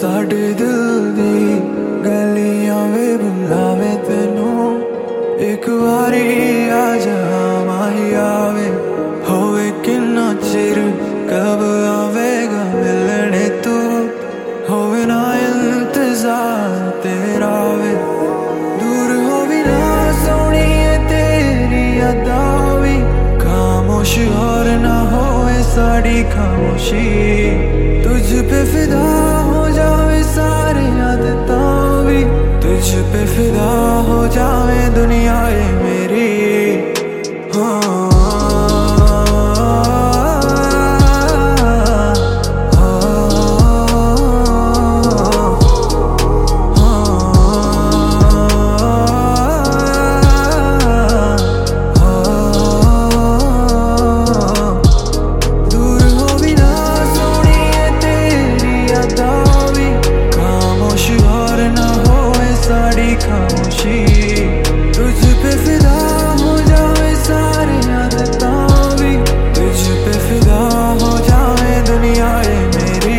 साडे दिल दी गलियां वे बुलावे तेनू एक बारी आ जा माही आवे होवे किन्ना चिर कब आवेगा मिलने तू होवे ना इंतजार तेरा वे दूर हो भी ना सोनी है तेरी अदा भी खामोश और ना होए साड़ी खामोशी तुझ पे फिदा हो जावे सारे आदतां भी तुझ पे फिदा हो जावे दुनिया ये मेरी हाँ। खामोशी तुझ पे फिदा हो जावे सारे आदतां भी तुझ पे फिदा हो जावे दुनिया ये मेरी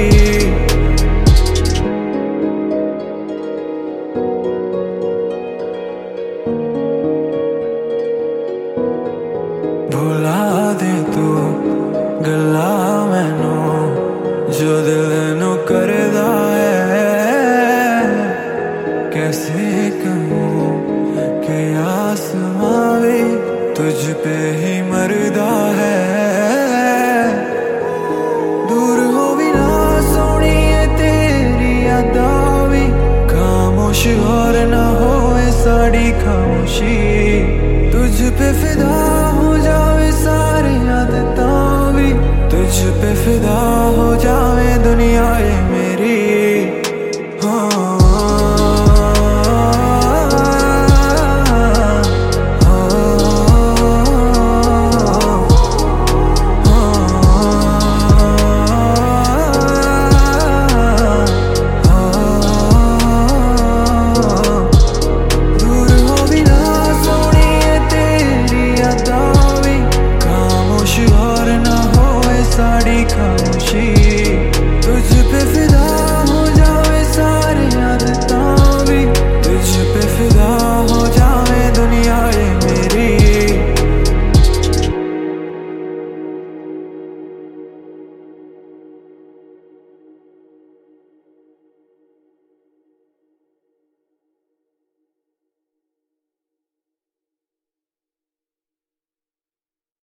भुला दे तू गल्ला मैनू जो दिल नू करदा है कैसे कहूँ कि आसमां भी तुझ पे ही मरदा है दूर हो भी ना सोनी है तेरी अदा भी खामोश और ना होए साड़ी खामोशी तुझ पे फिदा हो जावे सारी आदतां भी तुझ पे फिदा